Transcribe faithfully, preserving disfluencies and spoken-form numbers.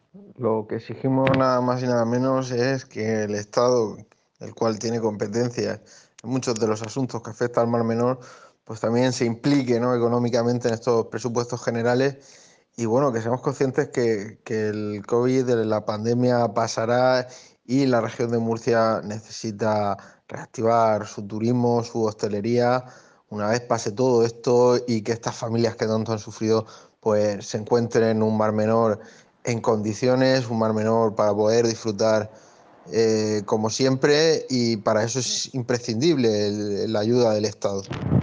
Lo que exigimos nada más y nada menos es que el Estado, el cual tiene competencias en muchos de los asuntos que afectan al Mar Menor, pues también se implique, ¿no?, económicamente en estos presupuestos generales. Y bueno, que seamos conscientes que, que el COVID, de la pandemia, pasará y la región de Murcia necesita reactivar su turismo, su hostelería, una vez pase todo esto y que estas familias que tanto han sufrido pues se encuentren en un Mar Menor en condiciones, un Mar Menor para poder disfrutar eh, como siempre, y para eso es imprescindible el- la ayuda del Estado.